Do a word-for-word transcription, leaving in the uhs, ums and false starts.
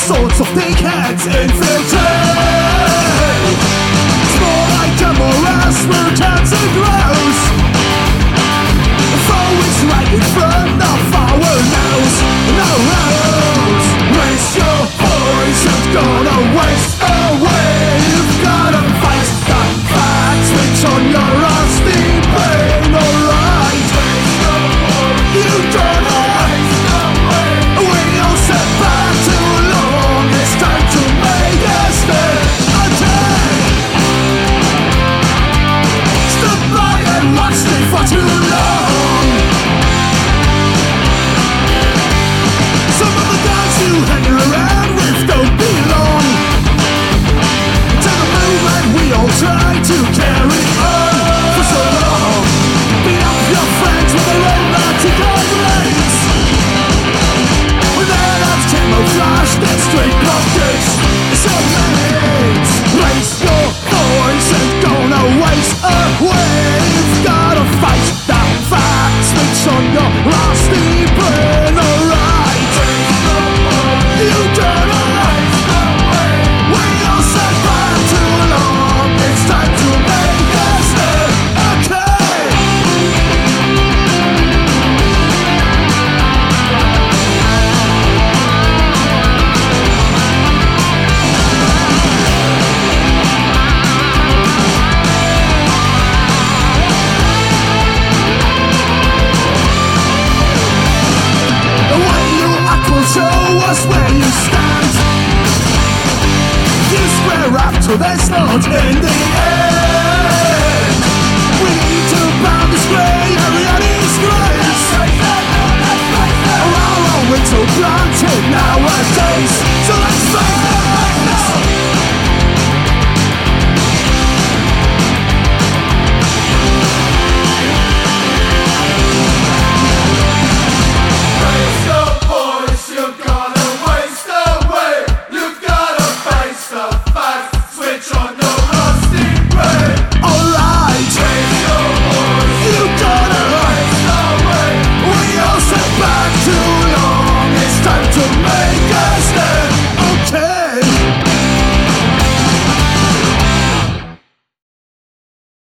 sorts of dickheads infiltrate. It's more like a morass where cancer grows. The foe is right in front of our nose. No nose. Raise your voice, it's gonna waste away. You've gotta fight that facts which on your rusty brain. Alright, you don't know. We all set back too long. It's time to make a stand. Okay. Stop by and watch me for too long. Some of the guys you hang around with don't belong to the movement we all try to carry on for so long. Beat up your friends with their own Nazi blades. With their hands camouflaged in straight optics. It's all mates. Raise your voice and gonna waste away. You've gotta fight that facts which on your rusty brain. Alright, you gotta. We all sat back too long. It's time to make a stand. Okay. The way you act will show us where you stand. You square up to this note in the air.